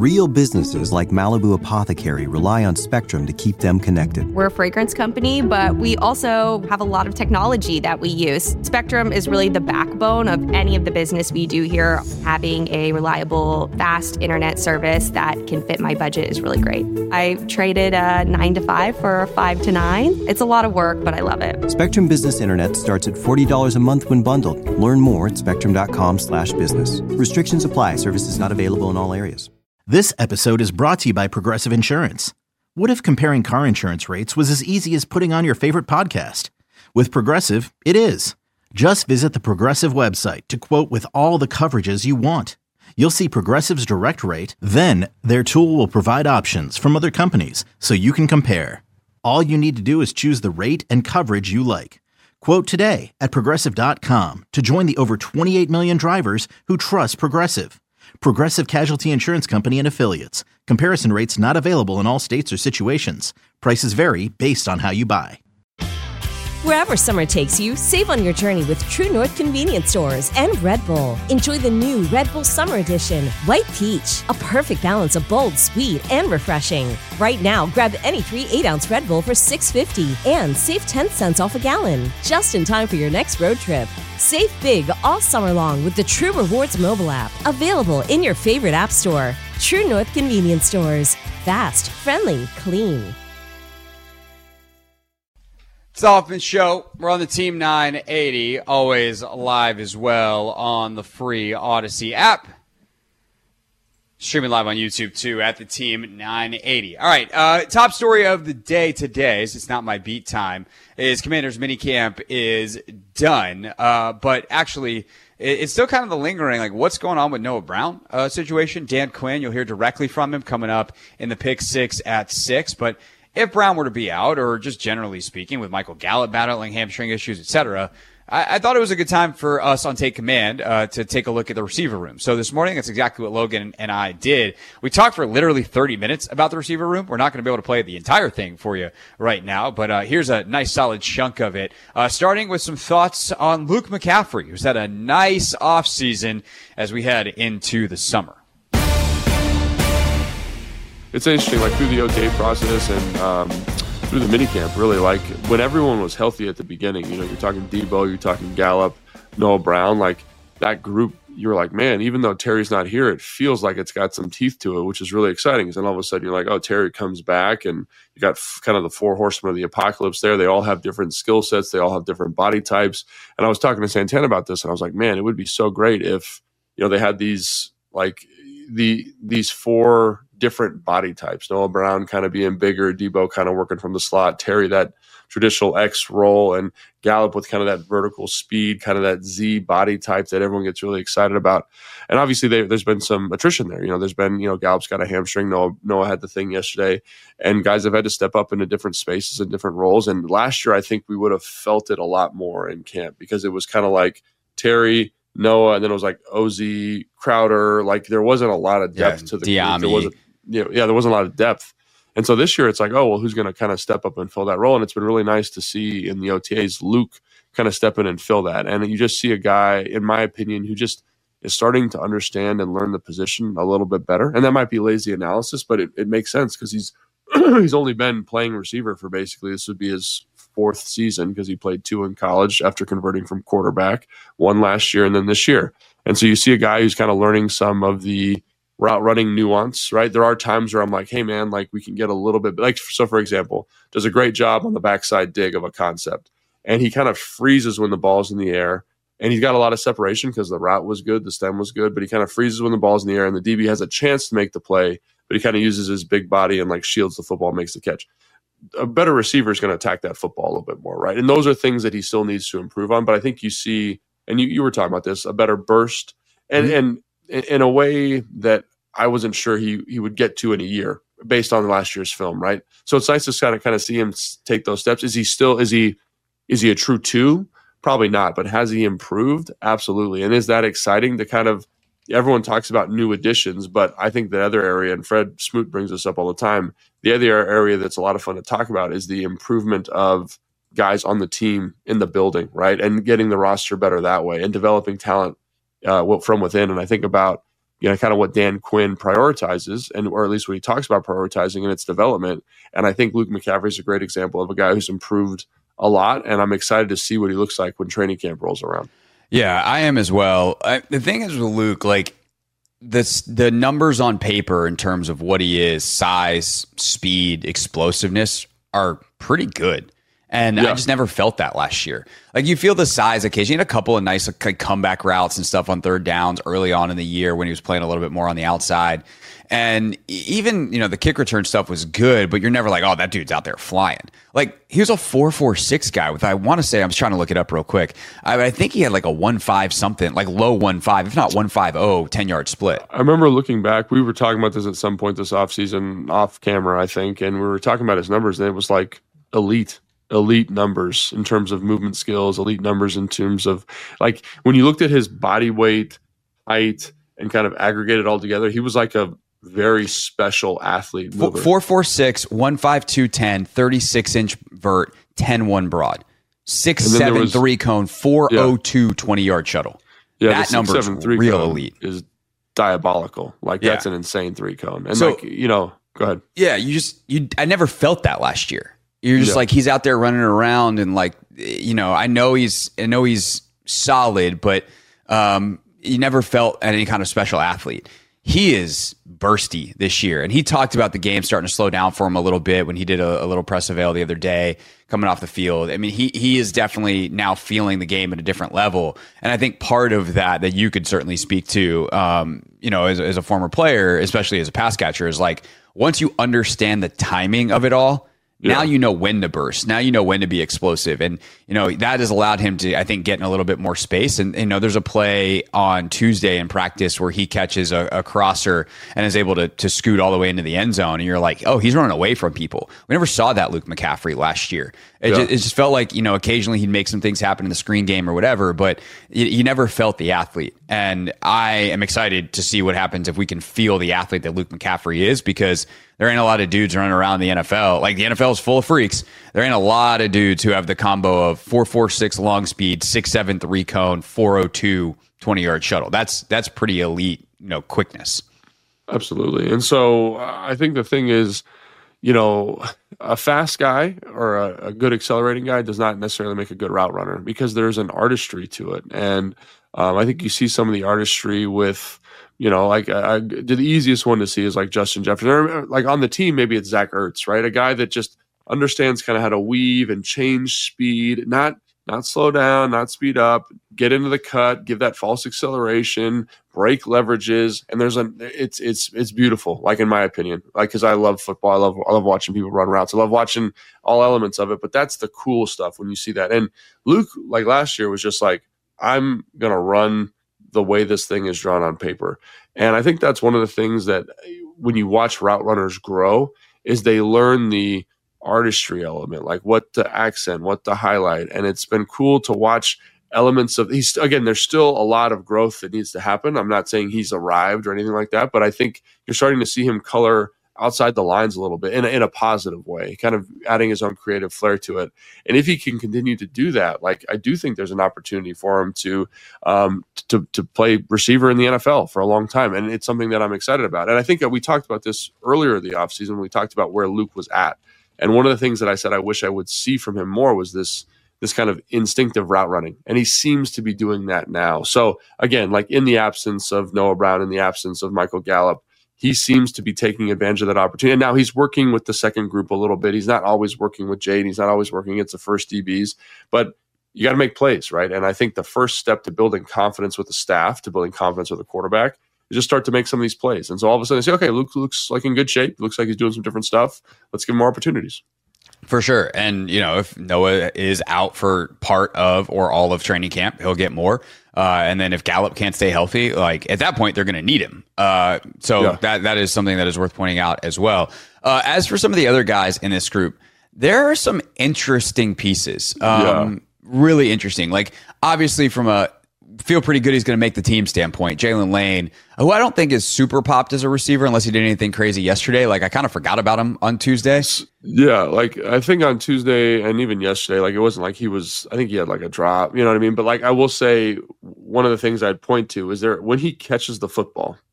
Real businesses like Malibu Apothecary rely on Spectrum to keep them connected. We're a fragrance company, but we also have a lot of technology that we use. Spectrum is really the backbone of any of the business we do here. Having a reliable, fast internet service that can fit my budget is really great. I traded a 9 to 5 for a 5 to 9. It's a lot of work, but I love it. Spectrum Business Internet starts at $40 a month when bundled. Learn more at spectrum.com/business. Restrictions apply. Services not available in all areas. This episode is brought to you by Progressive Insurance. What if comparing car insurance rates was as easy as putting on your favorite podcast? With Progressive, it is. Just visit the Progressive website to quote with all the coverages you want. You'll see Progressive's direct rate, then their tool will provide options from other companies so you can compare. All you need to do is choose the rate and coverage you like. Quote today at Progressive.com to join the over 28 million drivers who trust Progressive. Progressive Casualty Insurance Company and Affiliates. Comparison rates not available in all states or situations. Prices vary based on how you buy. Wherever summer takes you, save on your journey with True North Convenience Stores and Red Bull. Enjoy the new Red Bull Summer Edition, White Peach, a perfect balance of bold, sweet, and refreshing. Right now, grab any 3 8-ounce Red Bull for $6.50 and save 10 cents off a gallon. Just in time for your next road trip. Save big all summer long with the True Rewards mobile app, available in your favorite app store. True North Convenience Stores. Fast, friendly, clean. It's the Hoffman Show. We're on the Team 980, always live as well on the free Odyssey app. Streaming live on YouTube, too, at the Team 980. All right, top story of the day today, so it's not my beat time, is Commanders minicamp is done. But actually, it's still kind of the lingering, like, what's going on with Noah Brown situation. Dan Quinn, you'll hear directly from him coming up in the Pick 6 at 6. But if Brown were to be out, or just generally speaking, with Michael Gallup battling hamstring issues, etc., I thought it was a good time for us on Take Command to take a look at the receiver room. So this morning, that's exactly what Logan and I did. We talked for literally 30 minutes about the receiver room. We're not going to be able to play the entire thing for you right now, but here's a nice solid chunk of it. Starting with some thoughts on Luke McCaffrey, who's had a nice offseason as we head into the summer. It's interesting, like through the OTA process and through the minicamp, really, like when everyone was healthy at the beginning, you know, you're talking Debo, you're talking Gallup, Noah Brown, like that group, you were like, man, even though Terry's not here, it feels like it's got some teeth to it, which is really exciting. Because then all of a sudden you're like, oh, Terry comes back, and you got kind of the 4 horsemen of the apocalypse there. They all have different skill sets. They all have different body types. And I was talking to Santana about this, and I was like, man, it would be so great if, you know, they had these, like these 4 different body types. Noah Brown kind of being bigger, Debo kind of working from the slot, Terry that traditional X role, and Gallup with kind of that vertical speed, kind of that Z body type that everyone gets really excited about. And obviously there's been some attrition there. You know, there's been, you know, Gallup's got a hamstring. Noah had the thing yesterday, and guys have had to step up into different spaces and different roles. And last year, I think we would have felt it a lot more in camp, because it was kind of like Terry, Noah, and then it was like OZ, Crowder. Like there wasn't a lot of depth to the group. There wasn't a lot of depth. And so this year it's like, oh, well, who's going to kind of step up and fill that role? And it's been really nice to see in the OTAs, Luke kind of step in and fill that. And you just see a guy, in my opinion, who just is starting to understand and learn the position a little bit better. And that might be lazy analysis, but it makes sense, because he's he's only been playing receiver for basically, this would be his 4th season, because he played 2 in college after converting from quarterback, 1 last year and then this year. And so you see a guy who's kind of learning some of the route running nuance, right? There are times where I'm like, hey man, like we can get a little bit, like, so for example, does a great job on the backside dig of a concept, and he kind of freezes when the ball's in the air, and he's got a lot of separation because the route was good, the stem was good, but he kind of freezes when the ball's in the air, and the DB has a chance to make the play, but he kind of uses his big body and like shields the football, makes the catch. A better receiver is going to attack that football a little bit more, right? And those are things that he still needs to improve on. But I think you see, and you were talking about this, a better burst, and in a way that I wasn't sure he would get to in a year based on last year's film, right? So it's nice to kind of see him take those steps. Is he a true 2? Probably not, but has he improved? Absolutely. And is that exciting to kind of, everyone talks about new additions, but I think the other area, and Fred Smoot brings this up all the time, the other area that's a lot of fun to talk about is the improvement of guys on the team in the building, right? And getting the roster better that way, and developing talent from within. And I think about kind of what Dan Quinn prioritizes, or at least what he talks about prioritizing in its development. And I think Luke McCaffrey is a great example of a guy who's improved a lot, and I'm excited to see what he looks like when training camp rolls around. Yeah, I am as well. The thing is with Luke, like the numbers on paper in terms of what he is, size, speed, explosiveness, are pretty good. And I just never felt that last year. Like, you feel the size occasionally. He had a couple of nice comeback routes and stuff on third downs early on in the year when he was playing a little bit more on the outside. And even, the kick return stuff was good, but you're never like, oh, that dude's out there flying. Like, he was a 4.46 guy with, I want to say, I'm just trying to look it up real quick. I think he had like a 1.5 something, like low 1.5, if not 1.50, 10-yard split. I remember looking back, we were talking about this at some point this offseason, off camera, I think, and we were talking about his numbers, and it was like elite numbers in terms of movement skills, elite numbers in terms of, like, when you looked at his body weight, height, and kind of aggregated all together, he was like a very special athlete. 4.46, 1.52, 10, 36-inch vert, 10-1 broad, 6.7 3 cone, 4.02 20-yard shuttle. Yeah, that number is real elite. Is diabolical. Like, that's an insane 3 cone. And so, go ahead. Yeah, I never felt that last year. You're just like, he's out there running around, and like, I know he's solid, but you never felt any kind of special athlete. He is bursty this year, and he talked about the game starting to slow down for him a little bit when he did a little press avail the other day coming off the field. I mean, he is definitely now feeling the game at a different level, and I think part of that you could certainly speak to, as a former player, especially as a pass catcher, is like, once you understand the timing of it all. Now you know when to burst. Now you know when to be explosive. And, that has allowed him to, I think, get in a little bit more space. And, there's a play on Tuesday in practice where he catches a crosser and is able to scoot all the way into the end zone. And you're like, oh, he's running away from people. We never saw that Luke McCaffrey last year. It just felt like, occasionally he'd make some things happen in the screen game or whatever, but you never felt the athlete. And I am excited to see what happens if we can feel the athlete that Luke McCaffrey is, because there ain't a lot of dudes running around the NFL. Like, the NFL is full of freaks. There ain't a lot of dudes who have the combo of 4.46 long speed, 6.7 3 cone, 4.02 20-yard shuttle. That's pretty elite, quickness. Absolutely. And so I think the thing is, a fast guy or a good accelerating guy does not necessarily make a good route runner, because there's an artistry to it. And I think you see some of the artistry with, the easiest one to see is like Justin Jefferson. Or like on the team, maybe it's Zach Ertz, right? A guy that just understands kind of how to weave and change speed, not slow down, not speed up, get into the cut, give that false acceleration, break leverages, and it's beautiful. Like, in my opinion, like, because I love football, I love watching people run routes, I love watching all elements of it. But that's the cool stuff when you see that. And Luke, like last year, was just like, I'm gonna run the way this thing is drawn on paper. And I think that's one of the things that when you watch route runners grow is they learn the artistry element, like what to accent, what to highlight. And it's been cool to watch elements of there's still a lot of growth that needs to happen. I'm not saying he's arrived or anything like that, but I think you're starting to see him color outside the lines a little bit in a positive way, kind of adding his own creative flair to it. And if he can continue to do that, like, I do think there's an opportunity for him to play receiver in the NFL for a long time. And it's something that I'm excited about. And I think that we talked about this earlier in the offseason. We talked about where Luke was at. And one of the things that I said I wish I would see from him more was this kind of instinctive route running. And he seems to be doing that now. So again, like, in the absence of Noah Brown, in the absence of Michael Gallup, he seems to be taking advantage of that opportunity. And now he's working with the second group a little bit. He's not always working with Jade. He's not always working against the first DBs, but you got to make plays, right? And I think the first step to building confidence with the staff, to building confidence with the quarterback, is just start to make some of these plays. And so all of a sudden they say, okay, Luke looks like in good shape. Looks like he's doing some different stuff. Let's give him more opportunities. For sure. And, if Noah is out for part of or all of training camp, he'll get more. And then if Gallup can't stay healthy, like, at that point, they're going to need him. That is something that is worth pointing out as well. As for some of the other guys in this group, there are some interesting pieces. Really interesting. Like, obviously, from a feel pretty good he's going to make the team standpoint, Jalen Lane, who I don't think is super popped as a receiver unless he did anything crazy yesterday. Like, I kind of forgot about him on Tuesday. Yeah, like, I think on Tuesday and even yesterday, like, it wasn't like I think he had like a drop, you know what I mean? But like, I will say one of the things I'd point to is when he catches the football,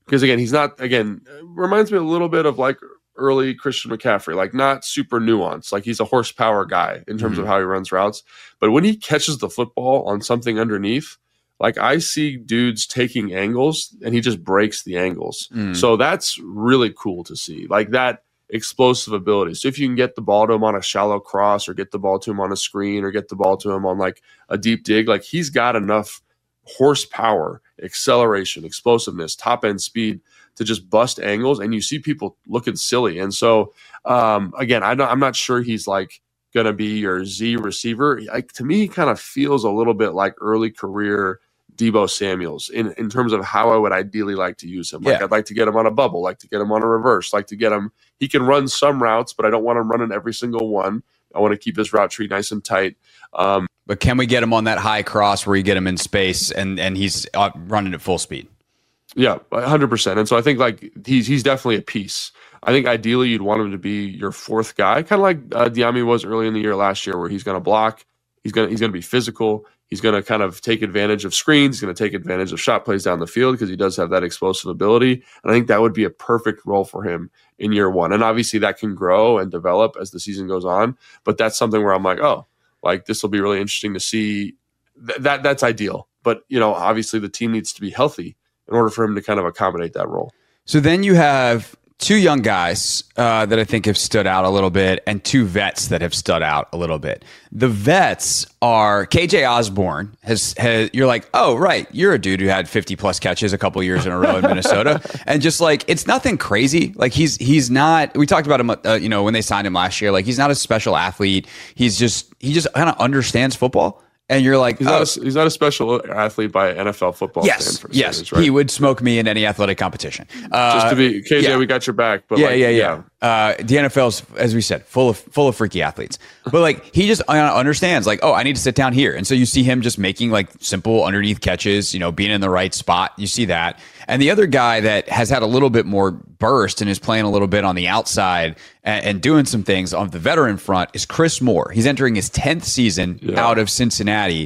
because again, he's not, reminds me a little bit of like early Christian McCaffrey, like not super nuanced. Like he's a horsepower guy in terms of how he runs routes. But when he catches the football on something underneath, like I see dudes taking angles and he just breaks the angles. So that's really cool to see, like that explosive ability. So if you can get the ball to him on a shallow cross or get the ball to him on a screen or get the ball to him on like a deep dig, like he's got enough horsepower, acceleration, explosiveness, top end speed to just bust angles, and you see people looking silly. And so again, I'm not sure he's like going to be your Z receiver. Like to me, he kind of feels a little bit like early career Deebo Samuels in terms of how I would ideally like to use him. Like I'd like to get him on a bubble, like to get him on a reverse, like to get him. He can run some routes, but I don't want him running every single one. I want to keep his route tree nice and tight. But can we get him on that high cross where you get him in space and he's running at full speed? Yeah, 100%. And so I think like he's definitely a piece. I think ideally you'd want him to be your fourth guy, kind of like Diami was early in the year last year, where he's going to block, he's going to be physical, he's going to kind of take advantage of screens, he's going to take advantage of shot plays down the field because he does have that explosive ability. And I think that would be a perfect role for him in year one. And obviously that can grow and develop as the season goes on, but that's something where I'm like, oh, like this will be really interesting to see. That's ideal. But, you know, obviously the team needs to be healthy in order for him to kind of accommodate that role. So then you have two young guys that I think have stood out a little bit and two vets that have stood out a little bit. The vets are KJ Osborne has you're like, oh, right. You're a dude who had 50 plus catches a couple years in a row in Minnesota. And just like, it's nothing crazy. Like he's not, we talked about him, when they signed him last year, like he's not a special athlete. He just kind of understands football. And you're like, he's not a special athlete by NFL football standards. Yes, right? He would smoke me in any athletic competition. Just to be KJ, we got your back. But yeah. The NFL's, as we said, full of freaky athletes. But like he just understands, like, oh, I need to sit down here. And so you see him just making like simple underneath catches, being in the right spot. You see that. And the other guy that has had a little bit more burst and is playing a little bit on the outside and doing some things on the veteran front is Chris Moore. He's entering his 10th season out of Cincinnati.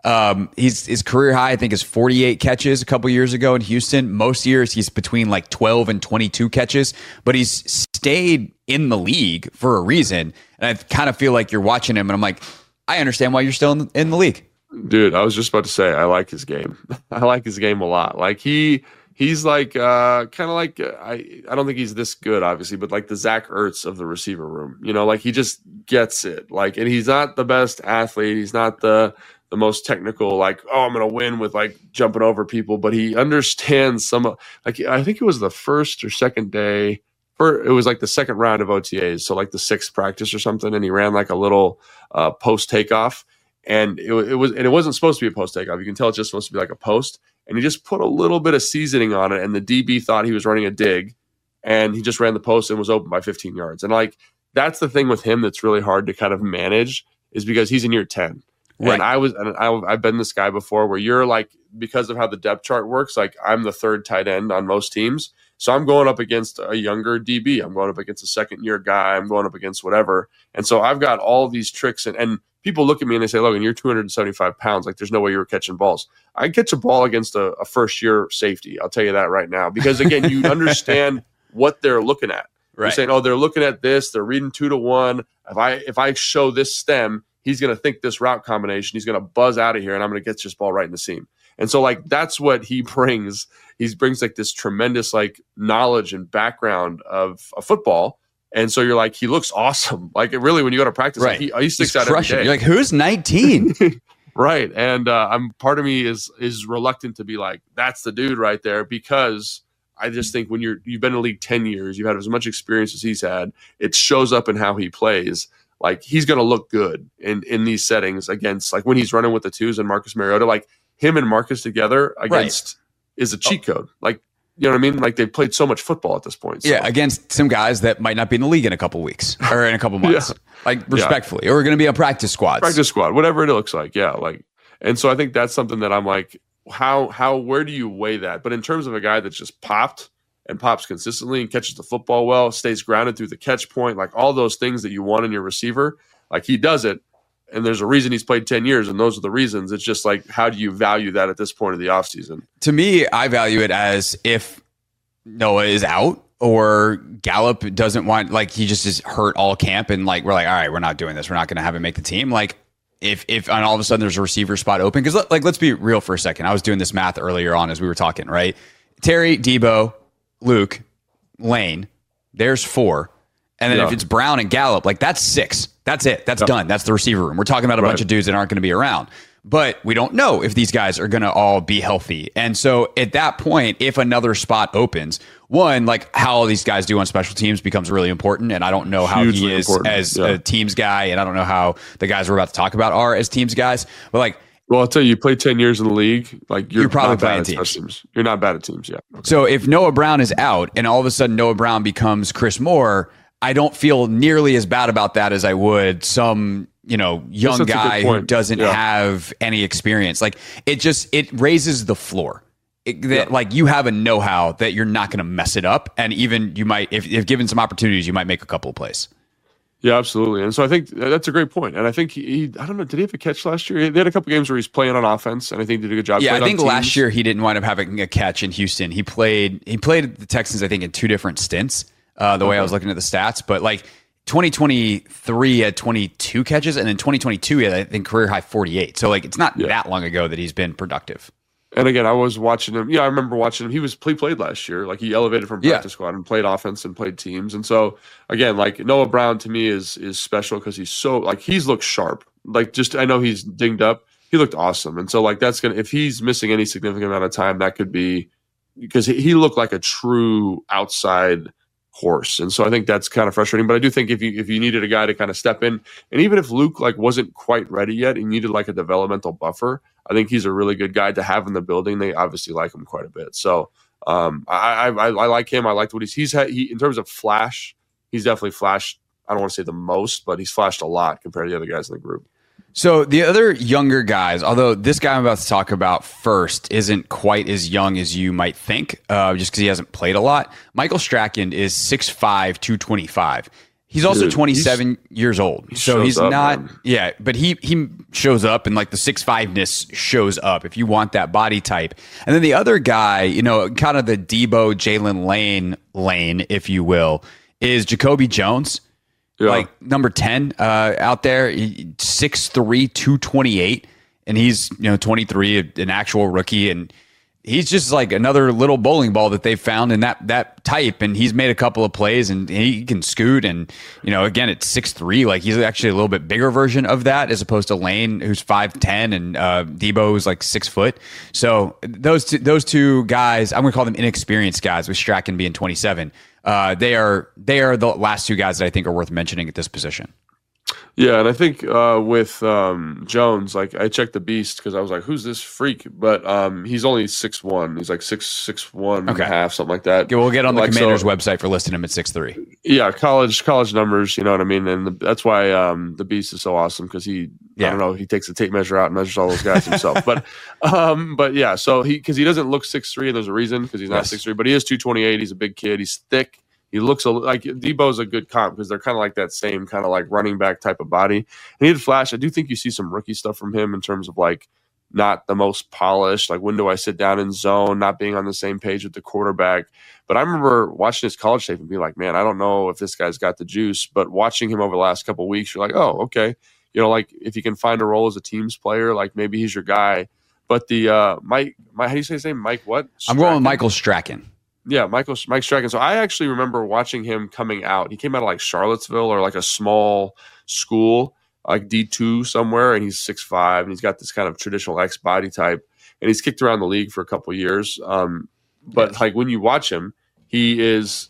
His career high, I think, is 48 catches a couple years ago in Houston. Most years he's between like 12 and 22 catches, but he's stayed in the league for a reason. And I kind of feel like you're watching him and I'm like, I understand why you're still in the league. Dude, I was just about to say, I like his game. I like his game a lot. Like he's like kind of like I don't think he's this good, obviously, but like the Zach Ertz of the receiver room. Like he just gets it. Like, and he's not the best athlete. He's not the most technical. Like, oh, I'm gonna win with like jumping over people. But he understands some. Like, I think it was the first or second day. It was like the second round of OTAs, so like the sixth practice or something, and he ran like a little post takeoff. And it wasn't supposed to be a post takeoff. You can tell it's just supposed to be like a post. And he just put a little bit of seasoning on it. And the DB thought he was running a dig. And he just ran the post and was open by 15 yards. And like, that's the thing with him that's really hard to kind of manage, is because he's in year 10. Right. And I've been this guy before where you're like, because of how the depth chart works, like I'm the third tight end on most teams. So I'm going up against a younger DB. I'm going up against a second year guy. I'm going up against whatever. And so I've got all these tricks and people look at me and they say, Logan, you're 275 pounds. Like, there's no way you were catching balls. I catch a ball against a first-year safety. I'll tell you that right now. Because, again, you understand what they're looking at. Right. You're saying, oh, they're looking at this. They're reading 2-1. If I show this stem, he's going to think this route combination. He's going to buzz out of here, and I'm going to get this ball right in the seam. And so, like, that's what he brings. He brings, like, this tremendous, like, knowledge and background of football. And so you're like, he looks awesome. Like, really, when you go to practice, right. Like he sticks out every day. You're like, who's 19? Right. And part of me is reluctant to be like, that's the dude right there, because I just think when you've been in the league 10 years, you've had as much experience as he's had, it shows up in how he plays. Like, he's going to look good in these settings against, like, when he's running with the twos and Marcus Mariota, like him and Marcus together against is a cheat code. Like, you know what I mean? Like, they've played so much football at this point. So. Yeah, against some guys that might not be in the league in a couple weeks or in a couple months. Like, respectfully. Or going to be on practice squads. Practice squad, whatever it looks like. Yeah, like, and so I think that's something that I'm like, where do you weigh that? But in terms of a guy that's just pops consistently and catches the football well, stays grounded through the catch point, like all those things that you want in your receiver, like he does it. And there's a reason he's played 10 years, and those are the reasons. It's just like, how do you value that at this point of the offseason? To me, I value it as if Noah is out or Gallup doesn't want, like, he just is hurt all camp and like we're like, all right, we're not doing this. We're not going to have him make the team. Like if and all of a sudden there's a receiver spot open, because like let's be real for a second. I was doing this math earlier on as we were talking, right? Terry, Debo, Luke, Lane, there's 4. And then if it's Brown and Gallup, like that's 6. That's it. That's done. That's the receiver room. We're talking about a bunch of dudes that aren't going to be around. But we don't know if these guys are going to all be healthy. And so at that point, if another spot opens, one, like how all these guys do on special teams becomes really important. And I don't know how he is as a teams guy. And I don't know how the guys we're about to talk about are as teams guys. But like, well, I'll tell you, you play 10 years in the league. Like you're probably not playing bad at teams. You're not bad at teams. Yeah. Okay. So if Noah Brown is out and all of a sudden Noah Brown becomes Chris Moore, I don't feel nearly as bad about that as I would some, young guy who doesn't have any experience. Like it raises the floor. Like you have a know-how that you're not going to mess it up. And even you might, if given some opportunities, you might make a couple of plays. Yeah, absolutely. And so I think that's a great point. And I think I don't know, did he have a catch last year? They had a couple games where he's playing on offense, and I think he did a good job. Yeah, I think last year he didn't wind up having a catch in Houston. He played the Texans, I think, in 2 different stints, way I was looking at the stats. But like 2023 had 22 catches, and in 2022 he had, I think, career high 48. So like it's not that long ago that he's been productive. And again, I was watching him. Yeah, I remember watching him. He played last year. Like he elevated from practice squad and played offense and played teams. And so again, like Noah Brown to me is special because he's so like he's looked sharp. Like just I know he's dinged up. He looked awesome. And so like that's if he's missing any significant amount of time, that could be because he looked like a true outside horse. And so I think that's kind of frustrating. But I do think if you needed a guy to kind of step in, and even if Luke like wasn't quite ready yet, he needed like a developmental buffer. I think he's a really good guy to have in the building. They obviously like him quite a bit. So I like him. I liked what he's had. In terms of flash, he's definitely flashed. I don't want to say the most, but he's flashed a lot compared to the other guys in the group. So the other younger guys, although this guy I'm about to talk about first isn't quite as young as you might think, just because he hasn't played a lot. Michael Strachan is 6'5", 225. He's also 27 years old. So he's not, but he shows up and like the 6'5"-ness shows up if you want that body type. And then the other guy, kind of the Debo, Jalen lane, if you will, is Jacoby Jones. Yeah. Like number 10 out there, 6'3", 228. And he's, 23, an actual rookie. And he's just like another little bowling ball that they've found in that type. And he's made a couple of plays and he can scoot. And, again, at 6'3", like he's actually a little bit bigger version of that as opposed to Lane, who's 5'10", and Debo, who's like 6 foot. So those two guys, I'm going to call them inexperienced guys, with Strachan being 27. They are the last 2 guys that I think are worth mentioning at this position. Yeah, and I think with Jones, like I checked the Beast because I was like, "Who's this freak?" But he's only 6'1". He's like 6'1" and a half, something like that. Okay, we'll get on the Commanders' website for listing him at 6'3". Yeah, college numbers, you know what I mean, and that's why the Beast is so awesome because I don't know, he takes the tape measure out and measures all those guys himself. But yeah, so he doesn't look 6'3", and there's a reason because he's not 6'3", but he is 228. He's a big kid. He's thick. He looks like Debo's a good comp because they're kind of like that same kind of like running back type of body. And he had flash. I do think you see some rookie stuff from him in terms of like not the most polished, like when do I sit down in zone, not being on the same page with the quarterback. But I remember watching his college tape and being like, man, I don't know if this guy's got the juice. But watching him over the last couple of weeks, you're like, oh, okay. Like if you can find a role as a teams player, like maybe he's your guy. But the Mike, how do you say his name? Mike what? I'm going with Michael Strachan. Yeah, Mike Strachan. So I actually remember watching him coming out. He came out of like Charlottesville or like a small school, like D2 somewhere, and he's 6'5", and he's got this kind of traditional X body type, and he's kicked around the league for a couple of years. But like when you watch him, he's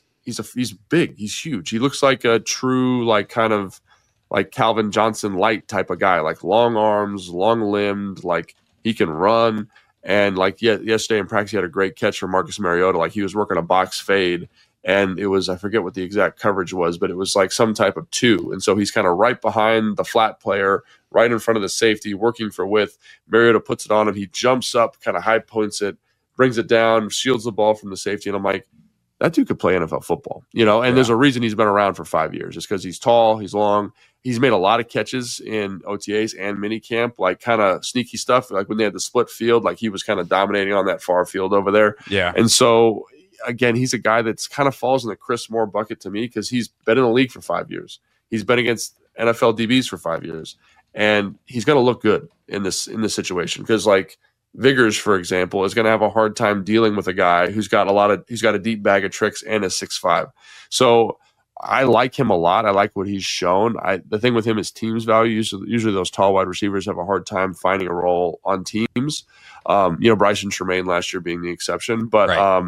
big, he's huge. He looks like a true like kind of like Calvin Johnson light type of guy, like long arms, long limbed, like he can run. And like yesterday in practice, he had a great catch from Marcus Mariota. Like he was working a box fade, and it was, I forget what the exact coverage was, but it was like some type of 2. And so he's kind of right behind the flat player, right in front of the safety, working for width. Mariota puts it on him. He jumps up, kind of high points it, brings it down, shields the ball from the safety. And I'm like, that dude could play NFL football, and there's a reason he's been around for 5 years. It's because he's tall, he's long. He's made a lot of catches in OTAs and minicamp, like kind of sneaky stuff. Like when they had the split field, like he was kind of dominating on that far field over there. Yeah. And so again, he's a guy that's kind of falls in the Chris Moore bucket to me because he's been in the league for 5 years. He's been against NFL DBs for 5 years, and he's going to look good in this situation because like Vigors, for example, is going to have a hard time dealing with a guy who's got a deep bag of tricks and is 6'5". So I like him a lot. I like what he's shown. The thing with him is teams value. Usually those tall wide receivers have a hard time finding a role on teams. Bryson Tremaine last year being the exception, but right.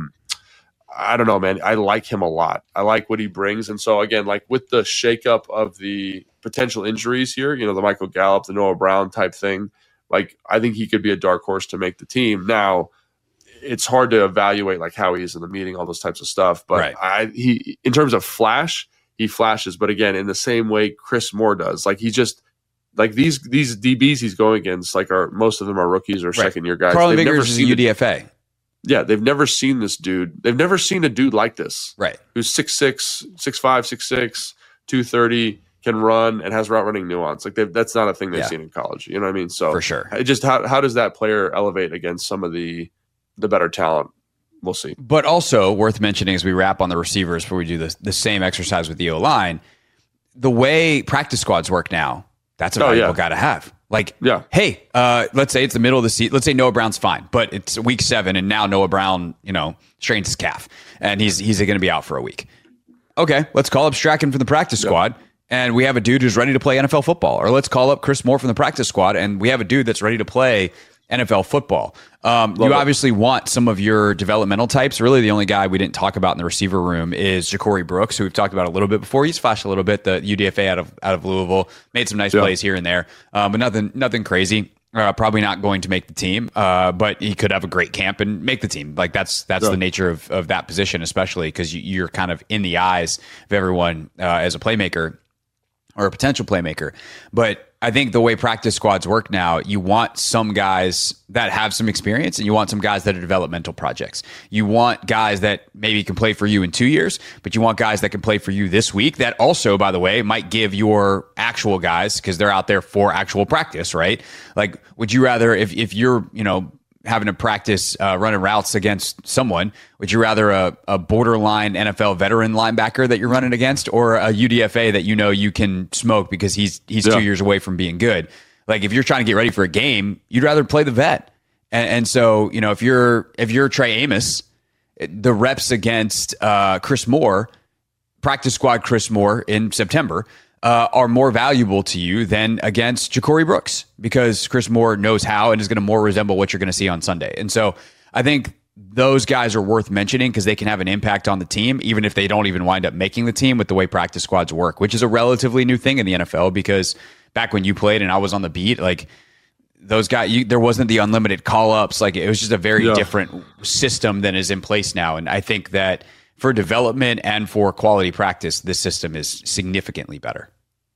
I don't know, man. I like him a lot. I like what he brings. And so again, like with the shakeup of the potential injuries here, the Michael Gallup, the Noah Brown type thing, like I think he could be a dark horse to make the team. Now, it's hard to evaluate like how he is in the meeting, all those types of stuff. But right. He in terms of flash, he flashes. But again, in the same way Chris Moore does, like he just like these DBs he's going against, like most of them are rookies or second year guys. Carlton Vigors is a UDFA. Yeah, they've never seen this dude. They've never seen a dude like this. Right. Who's 6'6", 6'5", 6'6", 230, can run and has route running nuance. Like that's not a thing they've seen in college. You know what I mean? So for sure. It just how does that player elevate against some of the better talent? We'll see. But also worth mentioning as we wrap on the receivers before we do the same exercise with the O-line, the way practice squads work now, that's a valuable guy to have. Like, hey, let's say it's the middle of the season. Let's say Noah Brown's fine, but it's week 7 and now Noah Brown, strains his calf and he's going to be out for a week. Okay, let's call up Strachan from the practice squad and we have a dude who's ready to play NFL football. Or let's call up Chris Moore from the practice squad and we have a dude that's ready to play NFL football. You obviously want some of your developmental types. Really, the only guy we didn't talk about in the receiver room is Ja'Cory Brooks, who we've talked about a little bit before. He's flashed a little bit, the UDFA out of Louisville, made some nice plays here and there, but nothing crazy. Probably not going to make the team, but he could have a great camp and make the team. Like that's the nature of that position, especially because you're kind of in the eyes of everyone as a playmaker or a potential playmaker. But I think the way practice squads work now, you want some guys that have some experience and you want some guys that are developmental projects. You want guys that maybe can play for you in 2 years, but you want guys that can play for you this week that also, by the way, might give your actual guys, because they're out there for actual practice, right? Like, would you rather, if you're, having to practice running routes against someone, would you rather a borderline NFL veteran linebacker that you're running against or a UDFA that you can smoke because he's 2 years away from being good? Like if you're trying to get ready for a game, you'd rather play the vet. And so, if you're Trey Amos, the reps against Chris Moore, practice squad Chris Moore in September, are more valuable to you than against Ja'Cory Brooks because Chris Moore knows how and is going to more resemble what you're going to see on Sunday. And so I think those guys are worth mentioning because they can have an impact on the team, even if they don't even wind up making the team with the way practice squads work, which is a relatively new thing in the NFL because back when you played and I was on the beat, like those guys, there wasn't the unlimited call-ups. Like it was just a very different system than is in place now. And I think that for development and for quality practice, this system is significantly better.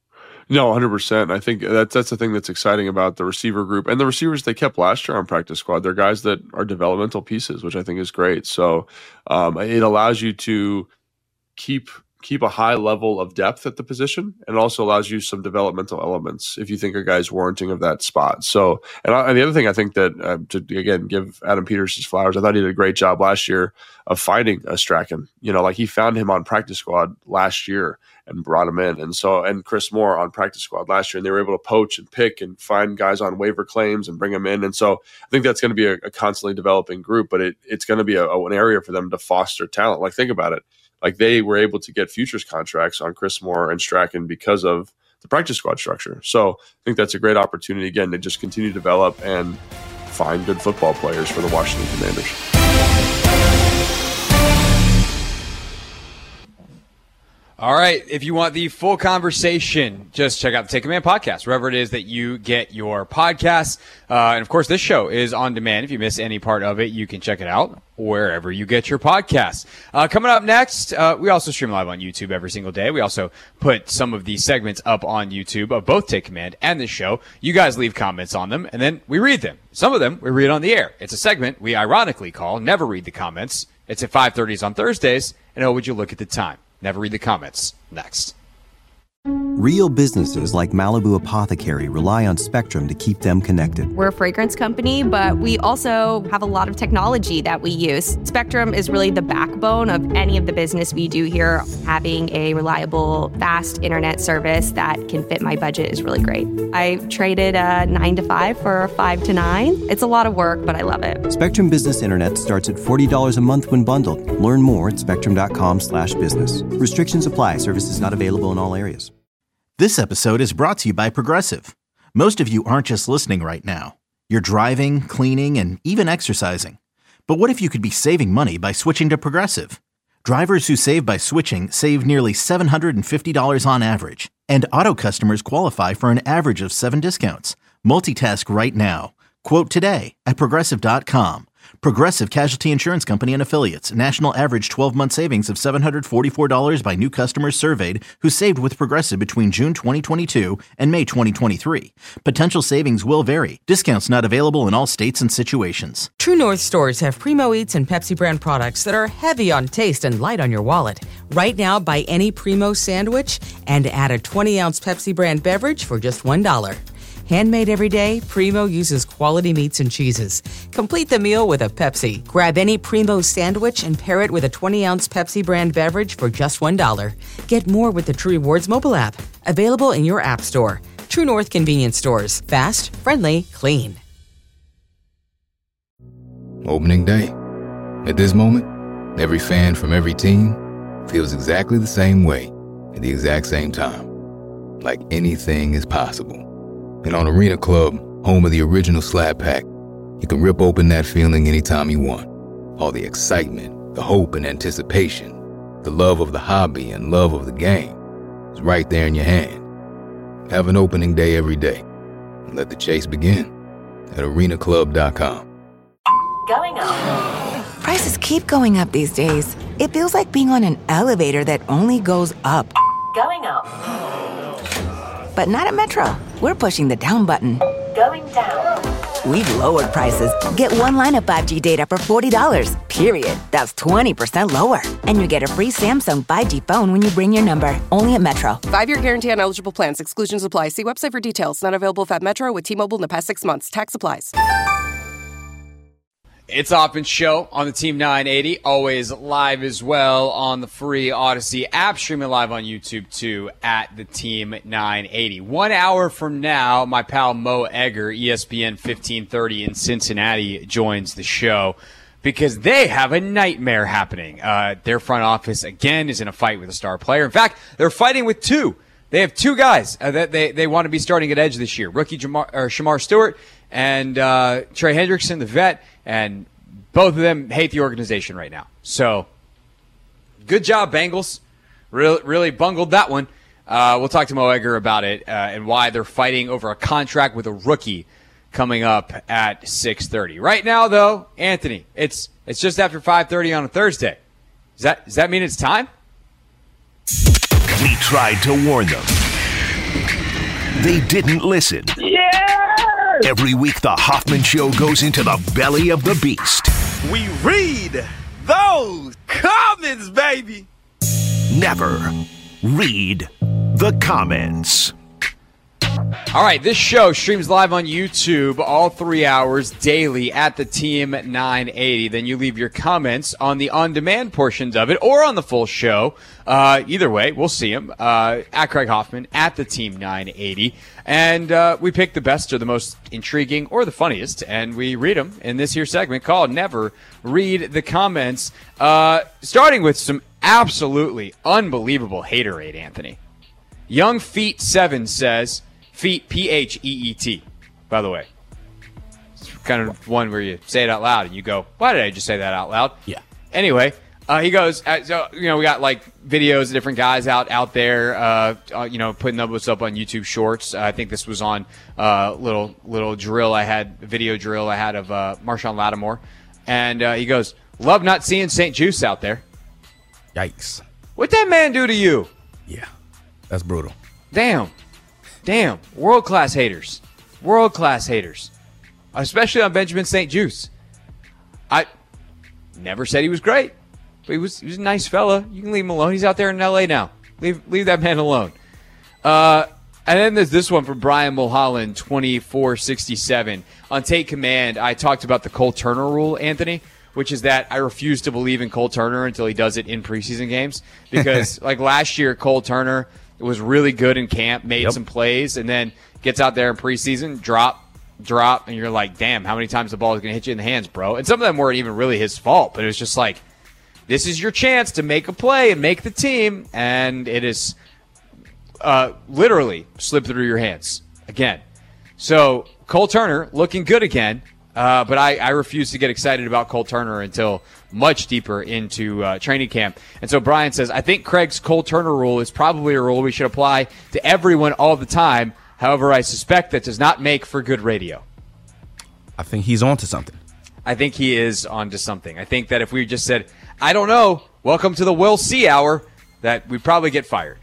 No, 100%. I think that's the thing that's exciting about the receiver group and the receivers they kept last year on practice squad. They're guys that are developmental pieces, which I think is great. So it allows you to keep a high level of depth at the position, and it also allows you some developmental elements if you think a guy's warranting of that spot. So, and the other thing I think that to again give Adam Peters his flowers, I thought he did a great job last year of finding a Strachan. Like he found him on practice squad last year and brought him in, and Chris Moore on practice squad last year, and they were able to poach and pick and find guys on waiver claims and bring them in. And so I think that's going to be a constantly developing group, but it's going to be an area for them to foster talent. Like think about it. Like they were able to get futures contracts on Chris Moore and Strachan because of the practice squad structure. So I think that's a great opportunity, again, to just continue to develop and find good football players for the Washington Commanders. All right. If you want the full conversation, just check out the Take Command podcast, wherever it is that you get your podcasts. And of course, this show is on demand. If you miss any part of it, you can check it out wherever you get your podcasts. Coming up next, we also stream live on YouTube every single day. We also put some of these segments up on YouTube of both Take Command and this show. You guys leave comments on them, and then we read them. Some of them we read on the air. It's a segment we ironically call Never Read the Comments. It's at 5:30 on Thursdays. And oh, would you look at the time? Never read the comments. Next. Real businesses like Malibu Apothecary rely on Spectrum to keep them connected. We're a fragrance company, but we also have a lot of technology that we use. Spectrum is really the backbone of any of the business we do here. Having a reliable, fast internet service that can fit my budget is really great. I traded a 9 to 5 for a 5 to 9. It's a lot of work, but I love it. Spectrum Business Internet starts at $40 a month when bundled. Learn more at spectrum.com/business. Restrictions apply. Services not available in all areas. This episode is brought to you by Progressive. Most of you aren't just listening right now. You're driving, cleaning, and even exercising. But what if you could be saving money by switching to Progressive? Drivers who save by switching save nearly $750 on average. And auto customers qualify for an average of 7 discounts. Multitask right now. Quote today at Progressive.com. Progressive Casualty Insurance Company and Affiliates. National average 12-month savings of $744 by new customers surveyed who saved with Progressive between June 2022 and May 2023. Potential savings will vary. Discounts not available in all states and situations. True North stores have Primo Eats and Pepsi brand products that are heavy on taste and light on your wallet. Right now, buy any Primo sandwich and add a 20-ounce Pepsi brand beverage for just $1. Handmade every day, Primo uses quality meats and cheeses. Complete the meal with a Pepsi. Grab any Primo sandwich and pair it with a 20-ounce Pepsi brand beverage for just $1. Get more with the True Rewards mobile app. Available in your app store. True North convenience stores. Fast, friendly, clean. Opening day. At this moment, every fan from every team feels exactly the same way at the exact same time. Like anything is possible. And on Arena Club, home of the original Slab Pack, you can rip open that feeling anytime you want. All the excitement, the hope and anticipation, the love of the hobby and love of the game is right there in your hand. Have an opening day every day. And let the chase begin at arenaclub.com. Going up. Prices keep going up these days. It feels like being on an elevator that only goes up. Going up. But not at Metro. We're pushing the down button. Going down. We've lowered prices. Get one line of 5G data for $40, period. That's 20% lower. And you get a free Samsung 5G phone when you bring your number. Only at Metro. 5-year guarantee on eligible plans. Exclusions apply. See website for details. Not available at Metro with T-Mobile in the past 6 months. Tax applies. It's Oppen Show on the Team 980, always live as well on the free Odyssey app, streaming live on YouTube too at the Team 980. 1 hour from now, my pal Mo Egger, ESPN 1530 in Cincinnati, joins the show because they have a nightmare happening. Their front office, again, is in a fight with a star player. In fact, they're fighting with two. They have two guys that they want to be starting at edge this year, rookie Shamar Stewart and Trey Hendrickson, the vet. And both of them hate the organization right now. So, good job, Bengals. Really bungled that one. We'll talk to Mo Egger about it and why they're fighting over a contract with a rookie coming up at 6:30. Right now, though, Anthony, it's just after 5:30 on a Thursday. Does that mean it's time? We tried to warn them. They didn't listen. Every week, the Hoffman Show goes into the belly of the beast. We read those comments, baby. Never read the comments. All right, this show streams live on YouTube all 3 hours daily at the Team 980. Then you leave your comments on the on-demand portions of it or on the full show. Either way, we'll see them at Craig Hoffman, at the Team 980. And we pick the best or the most intriguing or the funniest, and we read them in this here segment called Never Read the Comments, starting with some absolutely unbelievable haterade, Anthony. Young Feet 7 says, Feet, P-H-E-E-T, by the way. It's kind of one where you say it out loud and you go, why did I just say that out loud? Yeah. Anyway, he goes, so, we got like videos of different guys out there, putting those up on YouTube Shorts. I think this was on little drill video drill I had of Marshawn Lattimore. And he goes, love not seeing St. Juice out there. Yikes. What'd that man do to you? Yeah, that's brutal. Damn. World-class haters. Especially on Benjamin St. Juice. I never said he was great, but he was a nice fella. You can leave him alone. He's out there in L.A. now. Leave that man alone. And then there's this one from Brian Mulholland, 2467. On Take Command, I talked about the Cole Turner rule, Anthony, which is that I refuse to believe in Cole Turner until he does it in preseason games. Because, like last year, Cole Turner was really good in camp, made some plays, and then gets out there in preseason, drop, and you're like, damn, how many times the ball is going to hit you in the hands, bro? And some of them weren't even really his fault, but it was just like, this is your chance to make a play and make the team, and it is literally slipped through your hands again. So Cole Turner looking good again, but I refuse to get excited about Cole Turner until much deeper into training camp. And so Brian says, I think Craig's Cole Turner rule is probably a rule we should apply to everyone all the time. However, I suspect that does not make for good radio. I think he's on to something. I think he is on to something. I think that if we just said, I don't know, welcome to the We'll See Hour, that we'd probably get fired.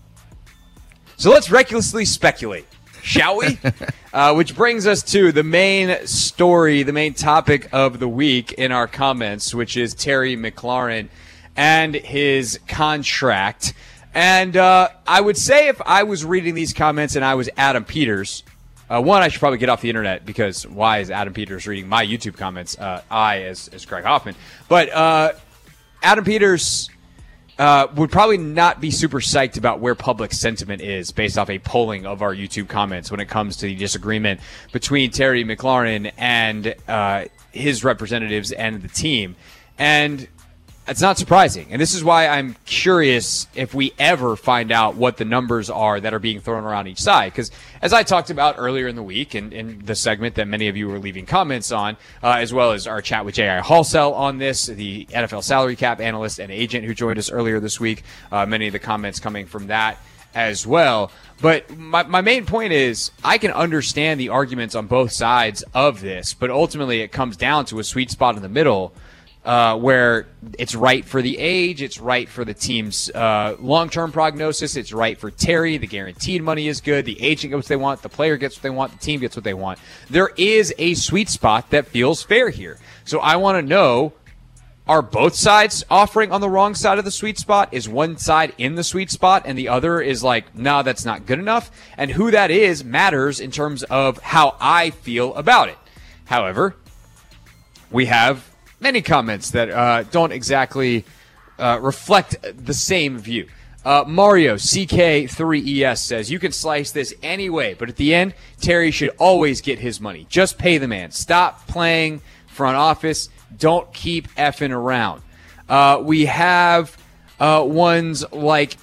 So let's recklessly speculate, shall we? Which brings us to the main story, the main topic of the week in our comments, which is Terry McLaurin and his contract. And I would say if I was reading these comments and I was Adam Peters, one, I should probably get off the internet because why is Adam Peters reading my YouTube comments? As Craig Hoffman. But Adam Peters would probably not be super psyched about where public sentiment is based off a polling of our YouTube comments when it comes to the disagreement between Terry McLaurin and his representatives and the team. And it's not surprising. And this is why I'm curious if we ever find out what the numbers are that are being thrown around each side. Because as I talked about earlier in the week in the segment that many of you were leaving comments on, as well as our chat with J.I. Halsell on this, the NFL salary cap analyst and agent who joined us earlier this week, many of the comments coming from that as well. But my main point is I can understand the arguments on both sides of this, but ultimately it comes down to a sweet spot in the middle where it's right for the age, it's right for the team's long-term prognosis, it's right for Terry, the guaranteed money is good, the agent gets what they want, the player gets what they want, the team gets what they want. There is a sweet spot that feels fair here. So I want to know, are both sides offering on the wrong side of the sweet spot? Is one side in the sweet spot and the other is like, no, that's not good enough? And who that is matters in terms of how I feel about it. However, we have many comments that don't exactly reflect the same view. Mario CK3ES says, you can slice this any way, but at the end, Terry should always get his money. Just pay the man. Stop playing front office. Don't keep effing around. We have ones like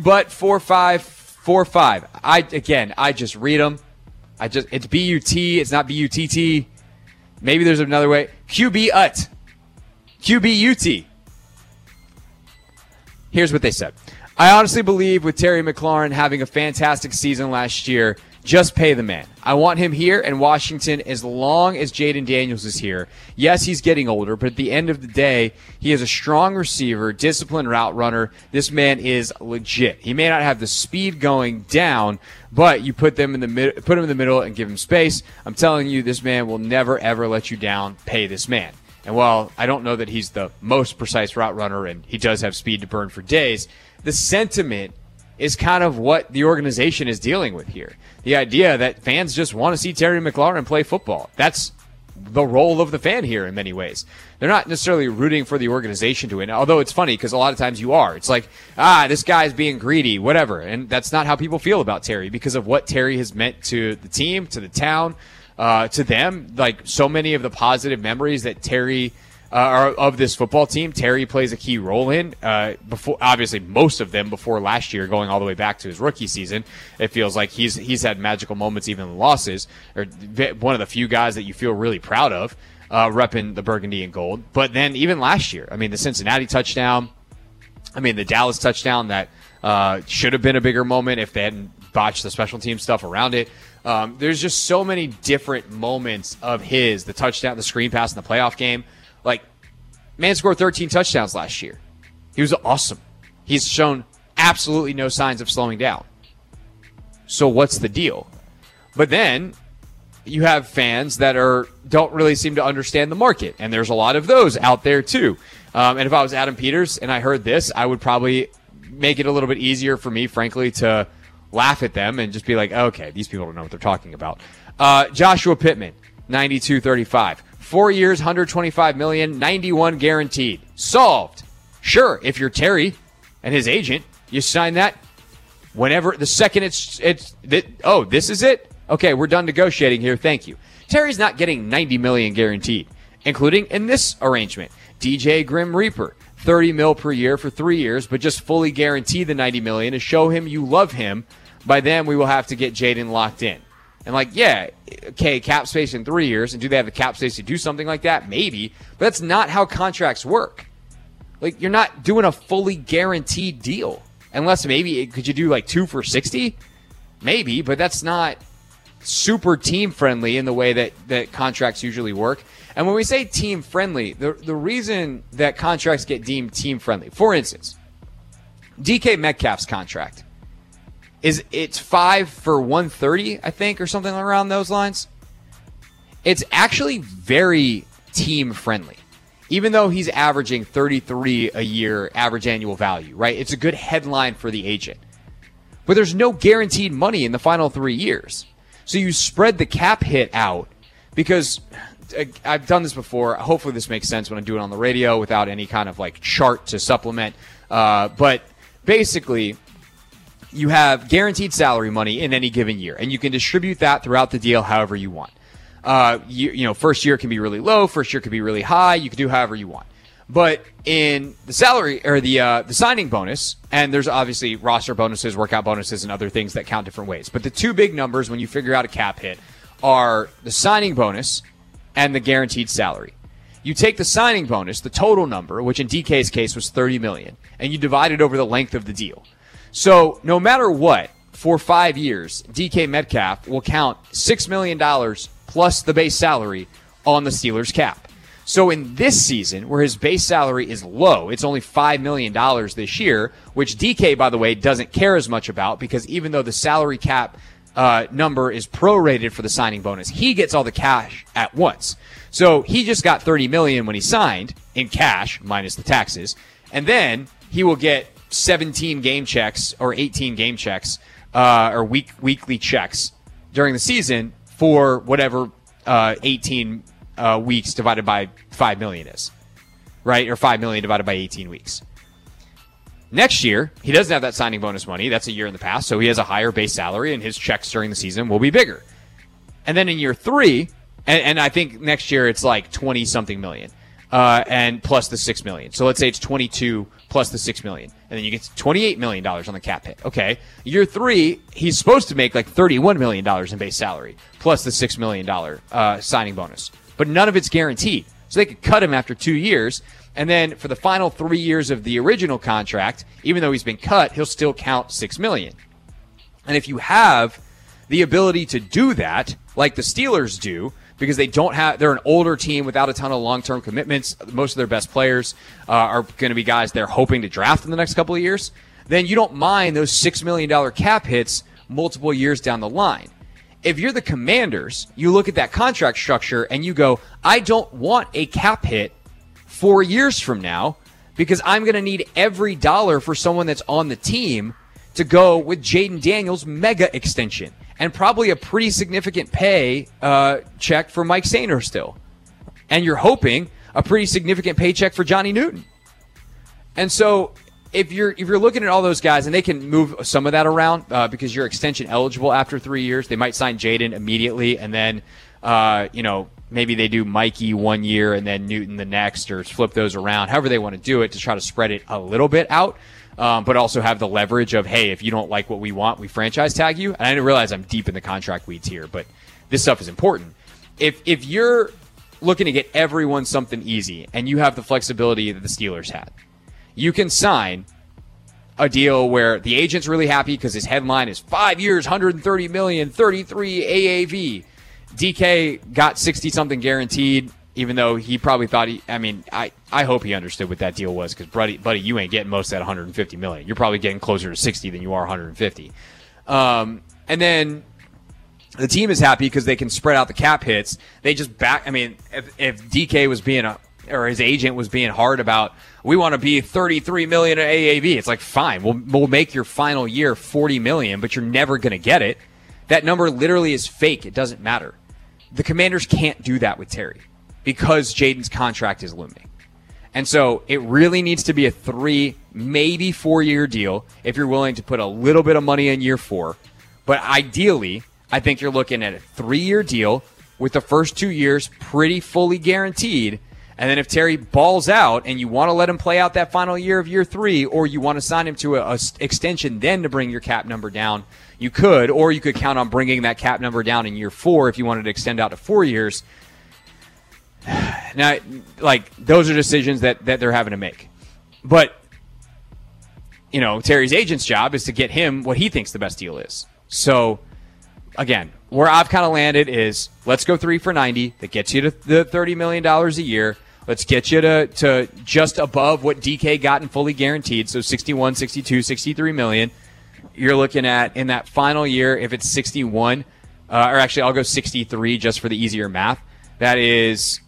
QButt4545. I just read them. It's B-U-T. It's not B-U-T-T. Maybe there's another way. QB-UT. QB-UT. Here's what they said. I honestly believe with Terry McLaurin having a fantastic season last year, just pay the man. I want him here in Washington as long as Jaden Daniels is here. Yes, he's getting older, but at the end of the day, he is a strong receiver, disciplined route runner. This man is legit. He may not have the speed going down, but you put him in the middle and give him space. I'm telling you, this man will never, ever let you down. Pay this man. And while I don't know that he's the most precise route runner and he does have speed to burn for days, the sentiment is kind of what the organization is dealing with here. The idea that fans just want to see Terry McLaurin play football. That's the role of the fan here in many ways. They're not necessarily rooting for the organization to win, although it's funny because a lot of times you are. It's like, this guy's being greedy, whatever. And that's not how people feel about Terry because of what Terry has meant to the team, to the town, to them. Like so many of the positive memories that Terry of this football team, Terry plays a key role in. Before, obviously, most of them before last year, going all the way back to his rookie season. It feels like he's had magical moments, even in losses, or one of the few guys that you feel really proud of, repping the burgundy and gold. But then even last year, I mean, the Cincinnati touchdown, the Dallas touchdown that should have been a bigger moment if they hadn't botched the special team stuff around it. There's just so many different moments of the touchdown, the screen pass in the playoff game. Like, man scored 13 touchdowns last year. He was awesome. He's shown absolutely no signs of slowing down. So what's the deal? But then you have fans that don't really seem to understand the market, and there's a lot of those out there too. And if I was Adam Peters and I heard this, I would probably make it a little bit easier for me, frankly, to laugh at them and just be like, okay, these people don't know what they're talking about. Joshua Pittman, 92.35. 4 years, $125 million, 91 guaranteed. Solved. Sure, if you're Terry and his agent, you sign that whenever the second this is it? Okay, we're done negotiating here. Thank you. Terry's not getting $90 million guaranteed, including in this arrangement. DJ Grim Reaper, $30 million per year for 3 years, but just fully guarantee the $90 million to show him you love him. By then, we will have to get Jaden locked in. And okay, cap space in 3 years, and do they have the cap space to do something like that? Maybe, but that's not how contracts work. You're not doing a fully guaranteed deal. Unless could you do 2 for $60? Maybe, but that's not super team friendly in the way that contracts usually work. And when we say team friendly, the reason that contracts get deemed team friendly, for instance, DK Metcalf's contract, it's 5 for 130, I think, or something around those lines. It's actually very team friendly, even though he's averaging 33 a year average annual value, right? It's a good headline for the agent, but there's no guaranteed money in the final 3 years. So you spread the cap hit out, because I've done this before. Hopefully this makes sense when I do it on the radio without any kind of chart to supplement. But basically, you have guaranteed salary money in any given year, and you can distribute that throughout the deal however you want. First year can be really low, first year can be really high. You can do however you want. But in the salary or the signing bonus, and there's obviously roster bonuses, workout bonuses, and other things that count different ways. But the two big numbers when you figure out a cap hit are the signing bonus and the guaranteed salary. You take the signing bonus, the total number, which in DK's case was $30 million, and you divide it over the length of the deal. So no matter what, for 5 years, DK Metcalf will count $6 million plus the base salary on the Steelers' cap. So in this season, where his base salary is low, it's only $5 million this year, which DK, by the way, doesn't care as much about, because even though the salary cap number is prorated for the signing bonus, he gets all the cash at once. So he just got $30 million when he signed in cash, minus the taxes, and then he will get 17 game checks or 18 game checks or weekly checks during the season for whatever 18 weeks divided by 5 million is, right? Or 5 million divided by 18 weeks. Next year, he doesn't have that signing bonus money. That's a year in the past, so he has a higher base salary, and his checks during the season will be bigger. And then in year 3, and I think next year it's 20-something million, and plus the 6 million. So let's say it's 22 plus the 6 million, and then you get $28 million on the cap hit. Okay, year 3, he's supposed to make $31 million in base salary plus the $6 million signing bonus, but none of it's guaranteed. So they could cut him after 2 years, and then for the final 3 years of the original contract, even though he's been cut, he'll still count $6 million. And if you have the ability to do that, like the Steelers do, because they're an older team without a ton of long-term commitments. Most of their best players are going to be guys they're hoping to draft in the next couple of years. Then you don't mind those $6 million cap hits multiple years down the line. If you're the Commanders, you look at that contract structure and you go, I don't want a cap hit 4 years from now, because I'm going to need every dollar for someone that's on the team to go with Jaden Daniels' mega extension. And probably a pretty significant pay check for Mike Sainer still. And you're hoping a pretty significant paycheck for Johnny Newton. And so if you're looking at all those guys, and they can move some of that around because you're extension eligible after 3 years, they might sign Jaden immediately, and then maybe they do Mikey 1 year and then Newton the next, or flip those around, however they want to do it, to try to spread it a little bit out. But also have the leverage of, hey, if you don't like what we want, we franchise tag you. And I didn't realize I'm deep in the contract weeds here, but this stuff is important. If you're looking to get everyone something easy, and you have the flexibility that the Steelers had, you can sign a deal where the agent's really happy because his headline is 5 years, $130 million, 33 AAV. DK got 60-something guaranteed, even though he probably thought I hope he understood what that deal was, because buddy, you ain't getting most of that $150 million. You're probably getting closer to 60 than you are 150. And then the team is happy because they can spread out the cap hits. They just if DK was being a or his agent was being hard about, we want to be 33 million at AAV. It's like, fine, we'll make your final year 40 million, but you're never going to get it. That number literally is fake. It doesn't matter. The Commanders can't do that with Terry because Jaden's contract is looming. And so it really needs to be a 3, maybe 4-year deal if you're willing to put a little bit of money in year 4. But ideally, I think you're looking at a 3-year deal with the first 2 years pretty fully guaranteed. And then if Terry balls out and you want to let him play out that final year of year 3, or you want to sign him to a extension then to bring your cap number down, you could, or you could count on bringing that cap number down in year 4 if you wanted to extend out to 4 years. Now, like, those are decisions that they're having to make. But, you know, Terry's agent's job is to get him what he thinks the best deal is. So, again, where I've kind of landed is, let's go 3 for $90. That gets you to the $30 million a year. Let's get you to just above what DK got in fully guaranteed, so 61, 62, 63 million. You're looking at, in that final year, if it's 61, or actually I'll go 63 just for the easier math. That is,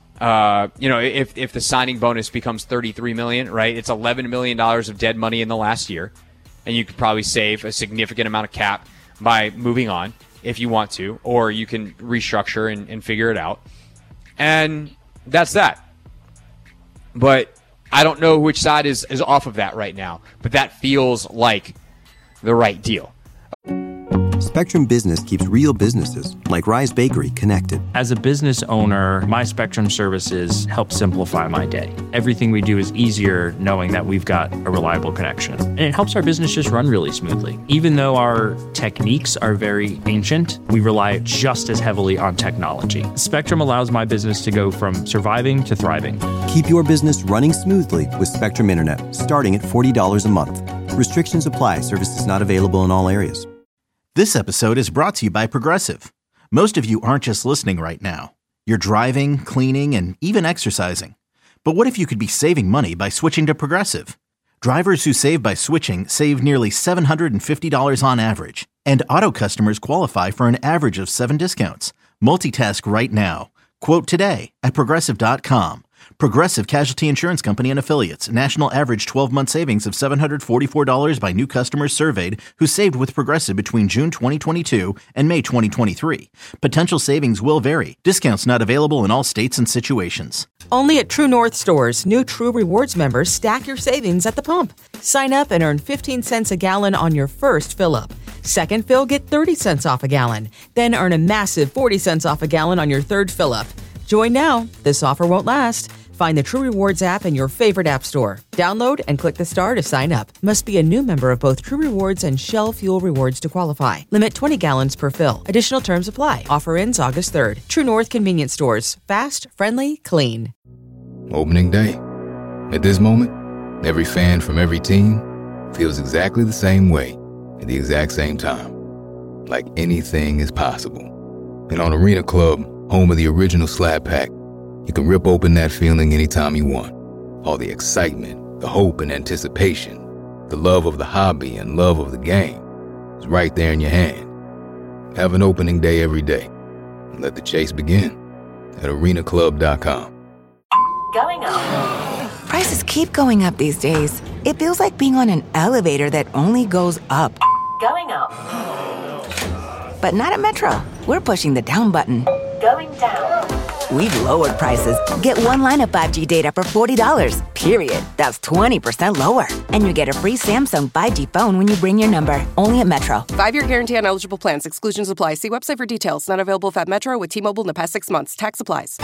if the signing bonus becomes 33 million, right? It's $11 million of dead money in the last year, and you could probably save a significant amount of cap by moving on if you want to, or you can restructure and figure it out. And that's that. But I don't know which side is off of that right now, but that feels like the right deal. Spectrum Business keeps real businesses, like Rise Bakery, connected. As a business owner, my Spectrum services help simplify my day. Everything we do is easier knowing that we've got a reliable connection. And it helps our business just run really smoothly. Even though our techniques are very ancient, we rely just as heavily on technology. Spectrum allows my business to go from surviving to thriving. Keep your business running smoothly with Spectrum Internet, starting at $40 a month. Restrictions apply. Services not available in all areas. This episode is brought to you by Progressive. Most of you aren't just listening right now. You're driving, cleaning, and even exercising. But what if you could be saving money by switching to Progressive? Drivers who save by switching save nearly $750 on average. And auto customers qualify for an average of 7 discounts. Multitask right now. Quote today at Progressive.com. Progressive Casualty Insurance Company and Affiliates. National average 12-month savings of $744 by new customers surveyed who saved with Progressive between June 2022 and May 2023. Potential savings will vary. Discounts not available in all states and situations. Only at True North stores, new True Rewards members stack your savings at the pump. Sign up and earn 15 cents a gallon on your first fill-up. Second fill, get 30 cents off a gallon. Then earn a massive 40 cents off a gallon on your third fill-up. Join now. This offer won't last. Find the True Rewards app in your favorite app store. Download and click the star to sign up. Must be a new member of both True Rewards and Shell Fuel Rewards to qualify. Limit 20 gallons per fill. Additional terms apply. Offer ends August 3rd. True North Convenience Stores. Fast, friendly, clean. Opening day. At this moment, every fan from every team feels exactly the same way at the exact same time. Like anything is possible. And on Arena Club, home of the original Slab Pack, you can rip open that feeling anytime you want. All the excitement, the hope and anticipation, the love of the hobby and love of the game is right there in your hand. Have an opening day every day. And let the chase begin at arenaclub.com. Going up. Prices keep going up these days. It feels like being on an elevator that only goes up. Going up. But not at Metro. We're pushing the down button. Going down. We've lowered prices. Get one line of 5G data for $40, period. That's 20% lower. And you get a free Samsung 5G phone when you bring your number. Only at Metro. 5-year guarantee on eligible plans. Exclusions apply. See website for details. Not available at Metro with T-Mobile in the past 6 months. Tax applies.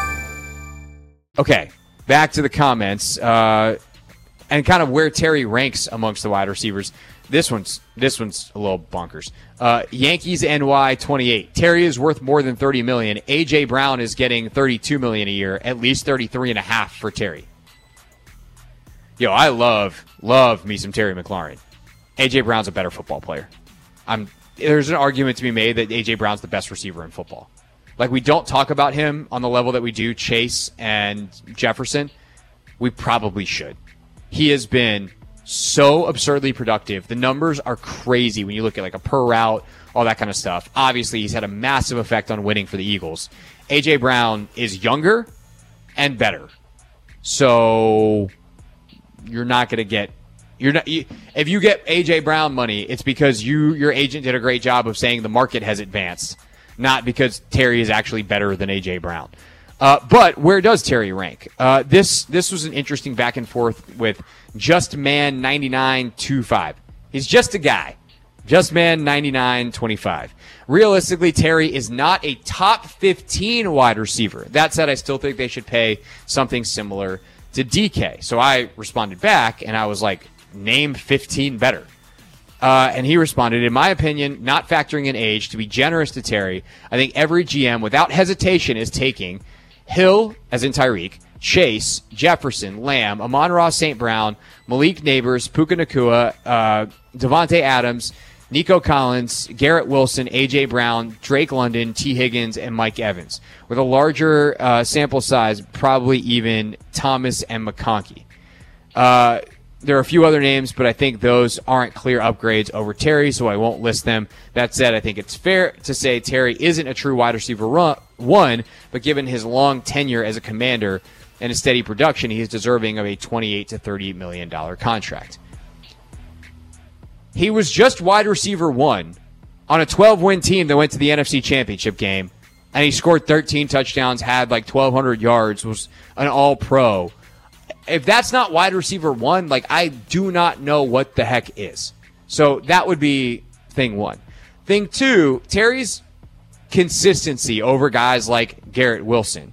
Okay, back to the comments and kind of where Terry ranks amongst the wide receivers. This one's a little bonkers. Yankees NY 28. Terry is worth more than $30 million. AJ Brown is getting $32 million a year, at least $33.5 for Terry. Yo, I love me some Terry McLaurin. AJ Brown's a better football player. There's an argument to be made that AJ Brown's the best receiver in football. Like, we don't talk about him on the level that we do Chase and Jefferson. We probably should. He has been so absurdly productive. The numbers are crazy when you look at like a per route, all that kind of stuff. Obviously, he's had a massive effect on winning for the Eagles. A.J. Brown is younger and better. So you're not going to get if you get A.J. Brown money, it's because your agent did a great job of saying the market has advanced, not because Terry is actually better than A.J. Brown. But where does Terry rank? This was an interesting back and forth with JustMan 9925. He's just a guy. JustMan 9925. Realistically, Terry is not a top 15 wide receiver. That said, I still think they should pay something similar to DK. So I responded back, and I was like, name 15 better. And he responded, in my opinion, not factoring in age, to be generous to Terry, I think every GM, without hesitation, is taking Hill, as in Tyreek, Chase, Jefferson, Lamb, Amon-Ra St. Brown, Malik Neighbors, Puka Nacua, Devontae Adams, Nico Collins, Garrett Wilson, A.J. Brown, Drake London, T. Higgins, and Mike Evans. With a larger sample size, probably even Thomas and McConkey. There are a few other names, but I think those aren't clear upgrades over Terry, so I won't list them. That said, I think it's fair to say Terry isn't a true wide receiver one, but given his long tenure as a Commander and his steady production, he is deserving of a $28 to $30 million contract. He was just wide receiver one on a 12-win team that went to the NFC Championship game, and he scored 13 touchdowns, had like 1,200 yards, was an all-pro. If that's not wide receiver one, like, I do not know what the heck is. So that would be thing one. Thing two, Terry's consistency over guys like Garrett Wilson.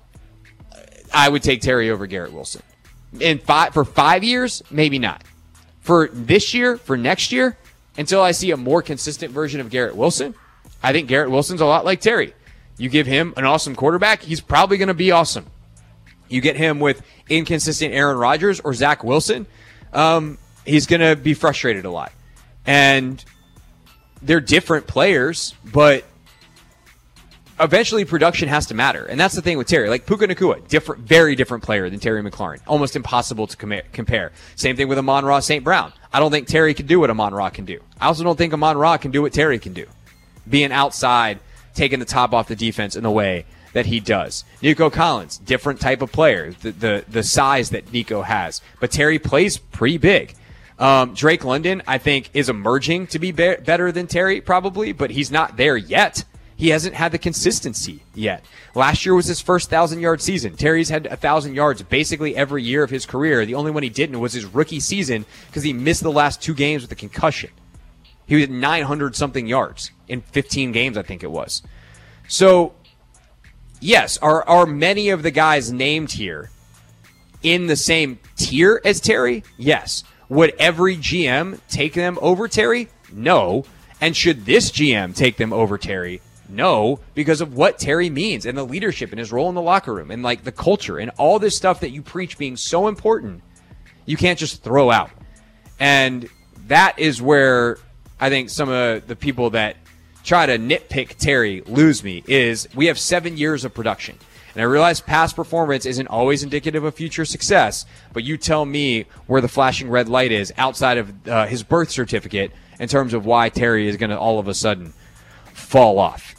I would take Terry over Garrett Wilson. For 5 years, maybe not. For this year, for next year, until I see a more consistent version of Garrett Wilson, I think Garrett Wilson's a lot like Terry. You give him an awesome quarterback, he's probably going to be awesome. You get him with inconsistent Aaron Rodgers or Zach Wilson, he's going to be frustrated a lot. And they're different players, but eventually production has to matter. And that's the thing with Terry. Like Puka Nacua, very different player than Terry McLaurin. Almost impossible to compare. Same thing with Amon-Ra St. Brown. I don't think Terry can do what Amon-Ra can do. I also don't think Amon-Ra can do what Terry can do. Being outside, taking the top off the defense in the way that he does. Nico Collins, different type of player, the size that Nico has. But Terry plays pretty big. Drake London, I think, is emerging to be better than Terry, probably, but he's not there yet. He hasn't had the consistency yet. Last year was his first 1,000-yard season. Terry's had 1,000 yards basically every year of his career. The only one he didn't was his rookie season because he missed the last 2 games with a concussion. He was at 900-something yards in 15 games, I think it was. So, yes, are many of the guys named here in the same tier as Terry? Yes. Would every GM take them over Terry? No. And should this GM take them over Terry? No, because of what Terry means and the leadership and his role in the locker room and like the culture and all this stuff that you preach being so important, you can't just throw out. And that is where I think some of the people that try to nitpick Terry lose me is we have 7 years of production. And I realize past performance isn't always indicative of future success, but you tell me where the flashing red light is outside of his birth certificate in terms of why Terry is going to all of a sudden fall off.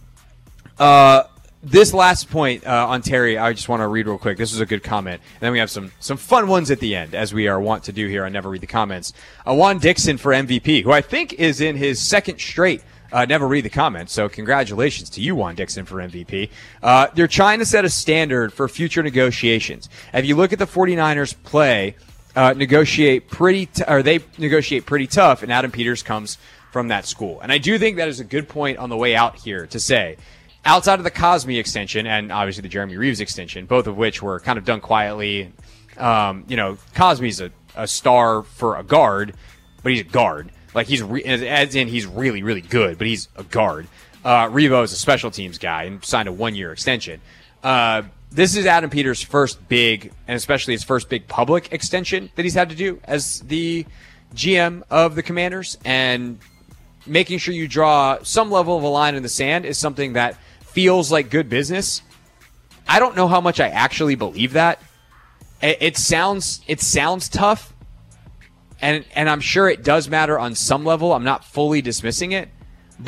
This last point on Terry, I just want to read real quick. This is a good comment. And then we have some fun ones at the end, as we are wont to do here. I never read the comments. Juan Dixon for MVP, who I think is in his second straight never read the comments, so congratulations to you, Juan Dixon, for MVP. They're trying to set a standard for future negotiations. If you look at the 49ers play, they negotiate pretty tough, and Adam Peters comes from that school. And I do think that is a good point on the way out here to say, outside of the Cosmi extension and obviously the Jeremy Reeves extension, both of which were kind of done quietly. Cosmi's a star for a guard, but he's a guard. Like he's really, really good, but he's a guard. Revo is a special teams guy and signed a 1-year extension. This is Adam Peters' first big, and especially his first big public extension that he's had to do as the GM of the Commanders, and making sure you draw some level of a line in the sand is something that feels like good business. I don't know how much I actually believe that. It sounds tough, and I'm sure it does matter on some level. I'm not fully dismissing it, but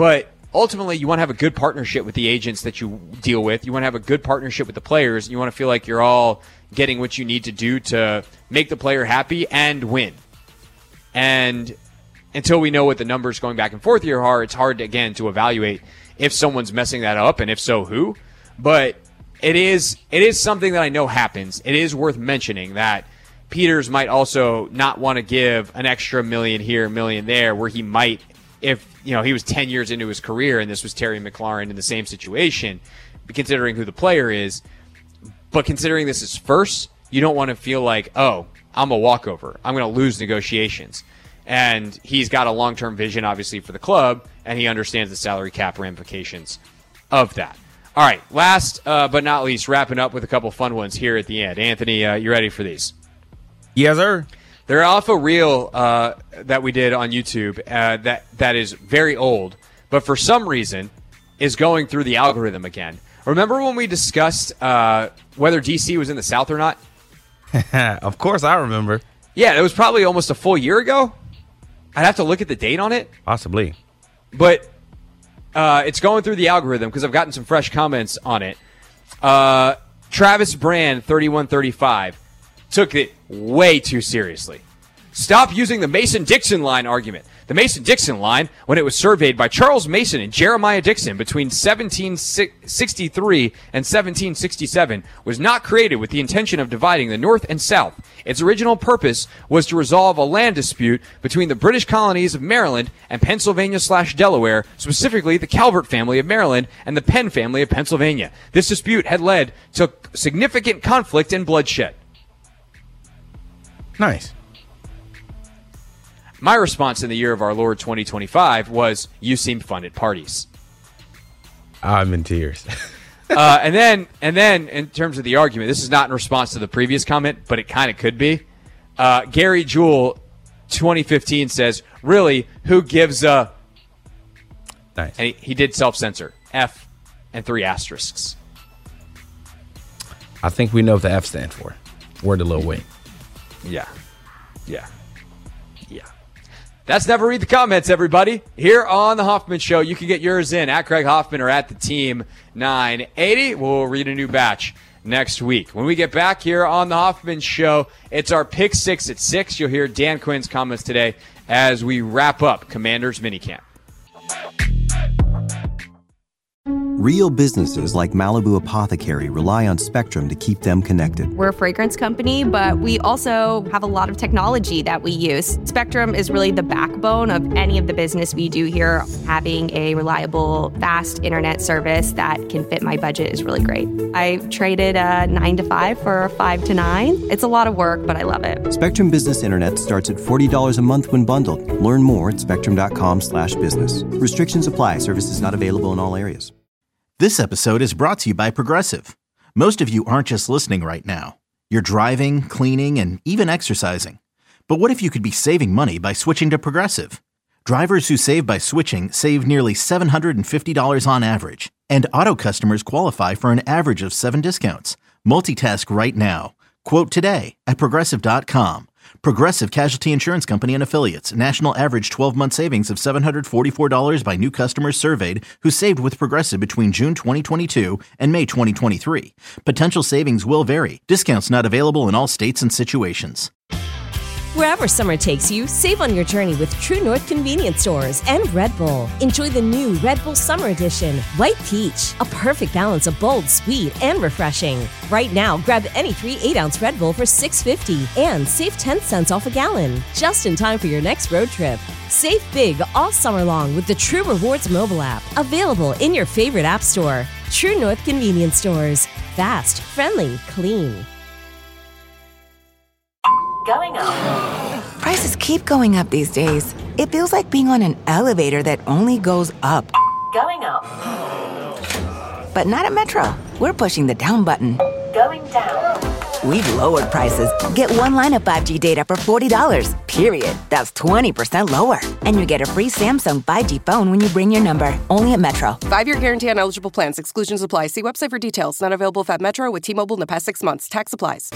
ultimately you want to have a good partnership with the agents that you deal with. You want to have a good partnership with the players. You want to feel like you're all getting what you need to do to make the player happy and win. And until we know what the numbers going back and forth here are, it's hard, again, to evaluate if someone's messing that up, and if so, who. But it is something that I know happens. It is worth mentioning that Peters might also not want to give an extra $1 million here, $1 million there, where he might, if he was 10 years into his career and this was Terry McLaurin in the same situation, considering who the player is. But considering this is first, you don't want to feel like, oh, I'm a walkover. I'm going to lose negotiations. And he's got a long-term vision, obviously, for the club, and he understands the salary cap ramifications of that. All right, last but not least, wrapping up with a couple fun ones here at the end. Anthony, you ready for these? Yes, sir. They're off a reel that we did on YouTube that is very old, but for some reason is going through the algorithm again. Remember when we discussed whether DC was in the South or not? Of course I remember. Yeah, it was probably almost a full year ago. I'd have to look at the date on it. Possibly. But it's going through the algorithm because I've gotten some fresh comments on it. Travis Brand, 3135, took it way too seriously. Stop using the Mason-Dixon line argument. The Mason-Dixon line, when it was surveyed by Charles Mason and Jeremiah Dixon between 1763 and 1767, was not created with the intention of dividing the North and South. Its original purpose was to resolve a land dispute between the British colonies of Maryland and Pennsylvania/Delaware, specifically the Calvert family of Maryland and the Penn family of Pennsylvania. This dispute had led to significant conflict and bloodshed. Nice. My response in the year of our Lord 2025 was, you seemed fun at parties. I'm in tears. And then in terms of the argument, this is not in response to the previous comment, but it kind of could be. Gary Jewell, 2015, says, really, who gives a... Nice. And he did self-censor. F and 3 asterisks. I think we know what the F stands for. Word to Lil Wayne. Yeah. That's Never Read the Comments, everybody. Here on The Hoffman Show, you can get yours in at Craig Hoffman or at the Team 980. We'll read a new batch next week. When we get back here on The Hoffman Show, it's our Pick 6 at 6. You'll hear Dan Quinn's comments today as we wrap up Commanders minicamp. Real businesses like Malibu Apothecary rely on Spectrum to keep them connected. We're a fragrance company, but we also have a lot of technology that we use. Spectrum is really the backbone of any of the business we do here. Having a reliable, fast internet service that can fit my budget is really great. I traded a 9 to 5 for a 5 to 9. It's a lot of work, but I love it. Spectrum Business Internet starts at $40 a month when bundled. Learn more at spectrum.com/business. Restrictions apply. Services not available in all areas. This episode is brought to you by Progressive. Most of you aren't just listening right now. You're driving, cleaning, and even exercising. But what if you could be saving money by switching to Progressive? Drivers who save by switching save nearly $750 on average. And auto customers qualify for an average of 7 discounts. Multitask right now. Quote today at Progressive.com. Progressive Casualty Insurance Company and Affiliates. National average 12-month savings of $744 by new customers surveyed who saved with Progressive between June 2022 and May 2023. Potential savings will vary. Discounts not available in all states and situations. Wherever summer takes you, save on your journey with True North Convenience Stores and Red Bull. Enjoy the new Red Bull Summer Edition, White Peach, a perfect balance of bold, sweet, and refreshing. Right now, grab any 3 8-ounce Red Bull for $6.50 and save 10 cents off a gallon. Just in time for your next road trip. Save big all summer long with the True Rewards mobile app, available in your favorite app store. True North Convenience Stores. Fast, friendly, clean. Going up. Prices keep going up these days. It feels like being on an elevator that only goes up. Going up. But not at Metro. We're pushing the down button. Going down. We've lowered prices. Get one line of 5G data for $40, period. That's 20% lower. And you get a free Samsung 5G phone when you bring your number. Only at Metro. 5-year guarantee on eligible plans. Exclusions apply. See website for details. Not available at Metro with T-Mobile in the past 6 months. Tax applies.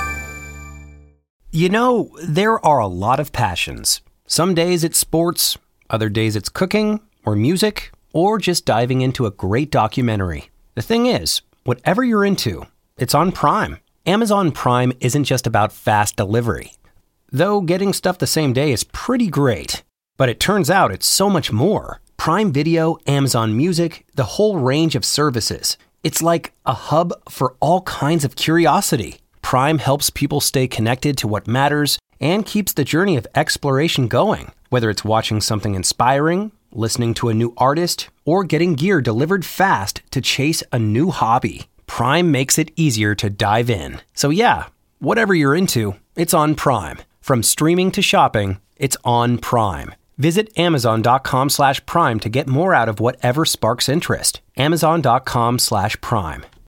You know, there are a lot of passions. Some days it's sports, other days it's cooking, or music, or just diving into a great documentary. The thing is, whatever you're into, it's on Prime. Amazon Prime isn't just about fast delivery. Though getting stuff the same day is pretty great. But it turns out it's so much more. Prime Video, Amazon Music, the whole range of services. It's like a hub for all kinds of curiosity. Prime helps people stay connected to what matters and keeps the journey of exploration going. Whether it's watching something inspiring, listening to a new artist, or getting gear delivered fast to chase a new hobby, Prime makes it easier to dive in. So yeah, whatever you're into, it's on Prime. From streaming to shopping, it's on Prime. Visit Amazon.com/Prime to get more out of whatever sparks interest. Amazon.com/Prime.